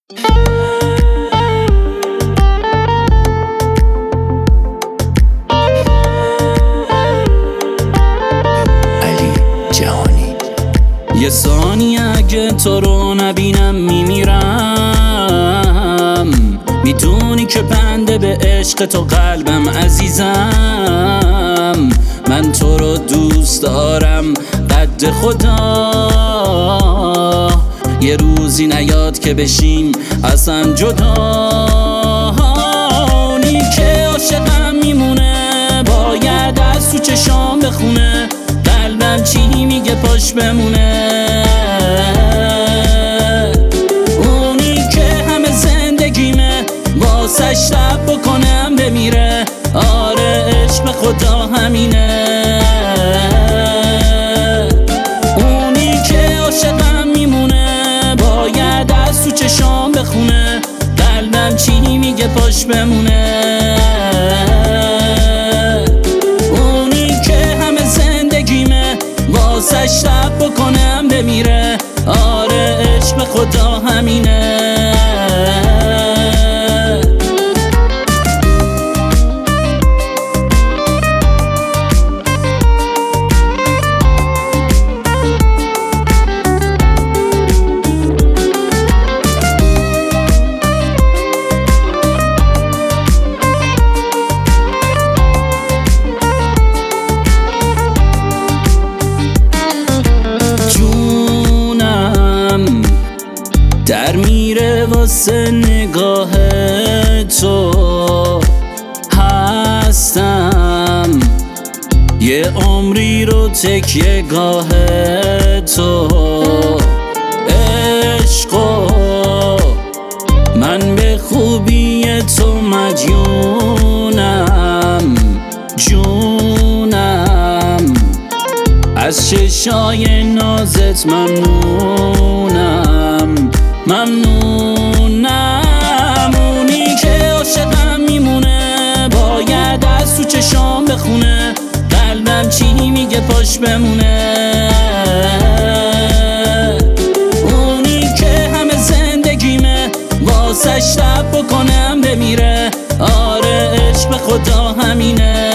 یه ثانیه اگه تو رو نبینم میمیرم، میدونی که بنده به عشق تو قلبم عزیزم. من تو رو دوست دارم قد خدا، یه روزی نیاد که بشیم اصلا جدا. اونی که عاشقم میمونه باید از تو چشام بخونه، قلبم چی میگه پاش بمونه. اونی که همه زندگیمه واسش لب بکنم بمیره، آره عشق خدا همینه. اونی که عاشقم میمونه باید از تو چشام بخونه، قلبم چی میگه پاش بمونه. واسش لب بکنم بمیره، آره عشق خدا همینه. در میره واسه نگاه تو، هستم یه عمری رو تکیه گاه تو. عشقو من به خوبی تو مجنونم، جونم از چشای نازت ممنونم، ممنونم. اونی که عاشقم میمونه باید از تو چشام بخونه، قلبم چی میگه پاش بمونه. اونی که همه زندگیمه واسش لب بکنم بمیره، آره عشق خدا همینه.